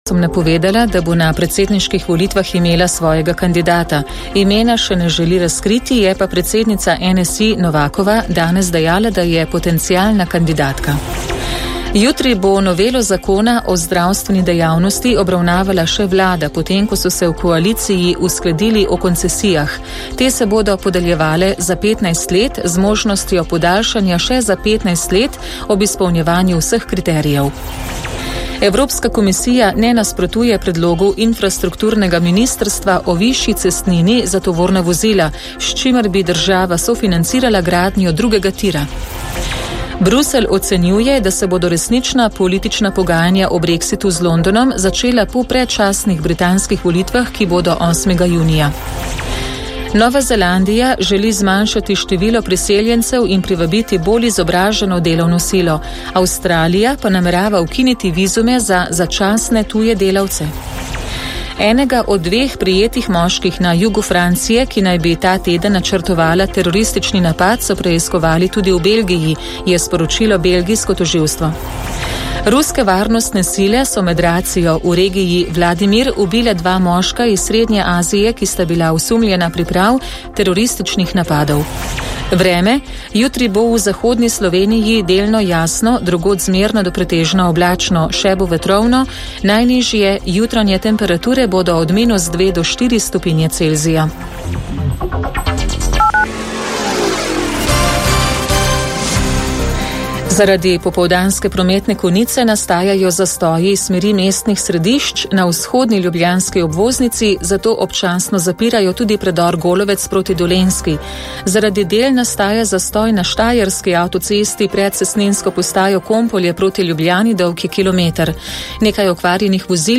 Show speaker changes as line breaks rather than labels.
napovedala, da bo na predsedniških volitvah imela svojega kandidata. Imena še ne želi razkriti, je pa predsednica NSI Novakova danes dejala, da je potencialna kandidatka. Jutri bo novelo zakona o zdravstveni dejavnosti obravnavala še vlada, potem ko so se v koaliciji uskladili o koncesijah. Te se bodo podeljevale za 15 let z možnostjo podaljšanja še za 15 let ob izpolnjevanju vseh kriterijev. Evropska komisija ne nasprotuje predlogu infrastrukturnega ministrstva o višji cestnini za tovorna vozila, s čimer bi država sofinancirala gradnjo drugega tira. Bruselj ocenjuje, da se bodo resnična politična pogajanja o Brexitu z Londonom začela po predčasnih britanskih volitvah, ki bodo 8. junija. Nova Zelandija želi zmanjšati število priseljencev in privabiti bolj izobraženo delovno silo. Avstralija pa namerava ukiniti vizume za začasne tuje delavce. Enega od 2 prijetih moških na jugu Francije, ki naj bi ta teden načrtovala teroristični napad, so preiskovali tudi v Belgiji, je sporočilo belgijsko tožilstvo. Ruske varnostne sile so med racijo v regiji Vladimir ubile 2 moška iz Srednje Azije, ki sta bila osumljena priprav terorističnih napadov. Vreme. Jutri bo v zahodni Sloveniji delno jasno, drugod zmerno do pretežno oblačno, še bo vetrovno, najnižje jutranje temperature bodo od -2 do 4 stopinje Celzija. Zaradi popoldanske prometne konice nastajajo zastoji smeri mestnih središč na vzhodni ljubljanski obvoznici, zato občasno zapirajo tudi predor Golovec proti Dolenjski. Zaradi del nastaja zastoj na Štajerski avtocesti pred cestninsko postajo Kompolje proti Ljubljani, dolg je kilometer. Nekaj okvarjenih vozil